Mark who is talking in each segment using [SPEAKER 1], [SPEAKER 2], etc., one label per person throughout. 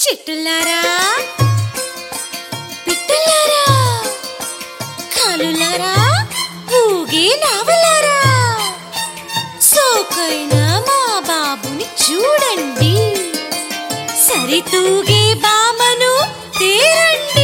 [SPEAKER 1] చిట్టులారా పిట్టలారా కాలులారా ఊగే నావలారా సోకైన మా బాబుని చూడండి సరితూగే బామను తేరండి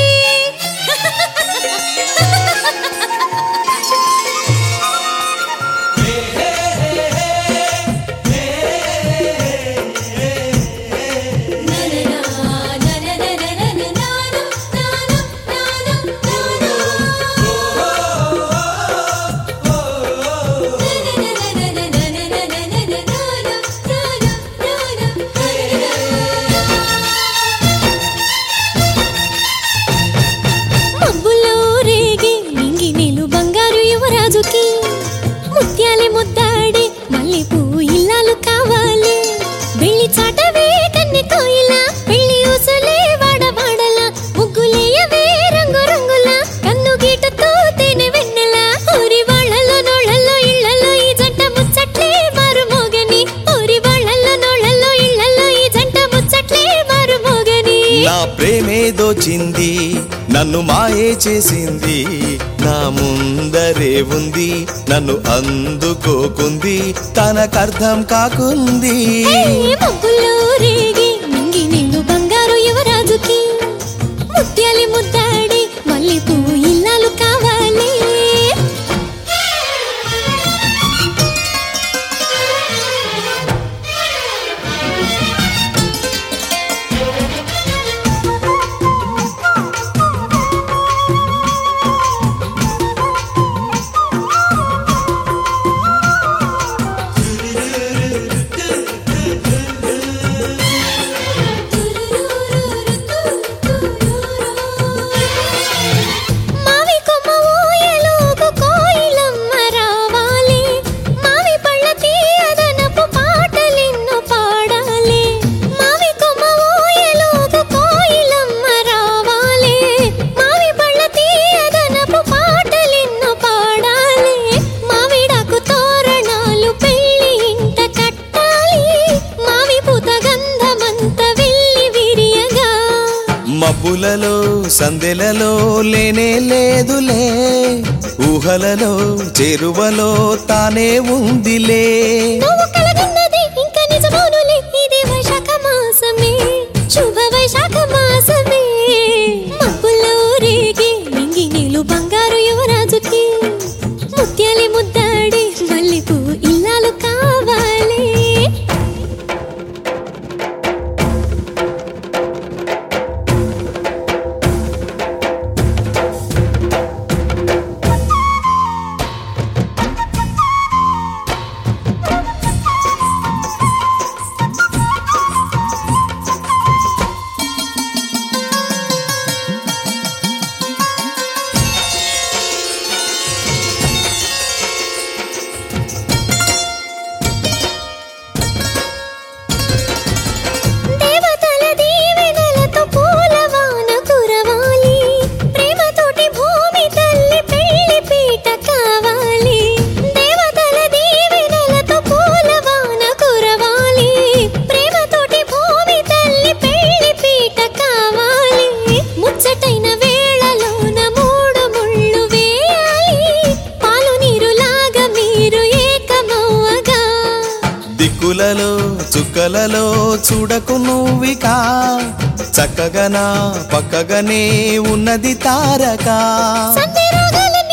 [SPEAKER 1] ముత్యాలే ముద్దాడే మళ్ళీ పువ్వు ఇల్లాలు కావాలి వెళ్ళి చాటవే కన్నె కోయిల పెళ్లి ఊసలే వాడవాడల ముగ్గులేయవే రంగు రంగుల కన్ను గీటతో తేనె వెన్నెల ఊరి వాళ్ళలో నోళ్ళల్లో ఇళ్లలో ఈ జంట ముచ్చట్లే మారు మోగని ఊరి వాళ్ళల్లో నోళ్ళల్లో ఇళ్లలో ఈ జంట ముచ్చట్లే మారు మోగని
[SPEAKER 2] నా ప్రేమే దోచింది నన్ను మాయే చేసింది నా ముందరే ఉంది నన్ను అందుకోకుంది తనకర్థం కాకుంది
[SPEAKER 1] మబ్బుల్లో రేగి మింగి నిన్ను బంగారు యువరాజుకి ముత్యాలి ముద్దాడి మళ్ళీ పువ్వు ఇల్లాలు కావాలి
[SPEAKER 2] మబ్బులలో సందెలలో లేనే లేదులే ఊహలలో చేరువలో తానే ఉందిలే
[SPEAKER 1] నువ్వు కలగన్నది ఇంకా నిజమౌనులే ఇది వైశాఖ మాసమే శుభ వైశాఖ మాసమే మబ్బుల్లో రేగి మింగి నీళ్ళు బంగారు యువరాజుకి ముత్యాలి ముద్దాడి మళ్ళీ పువ్వు ఇల్లాలు కావాలి
[SPEAKER 2] దిక్కులలో చుక్కలలో చూడకు నువ్వికా చక్కగా నా పక్కగానే ఉన్నది తారక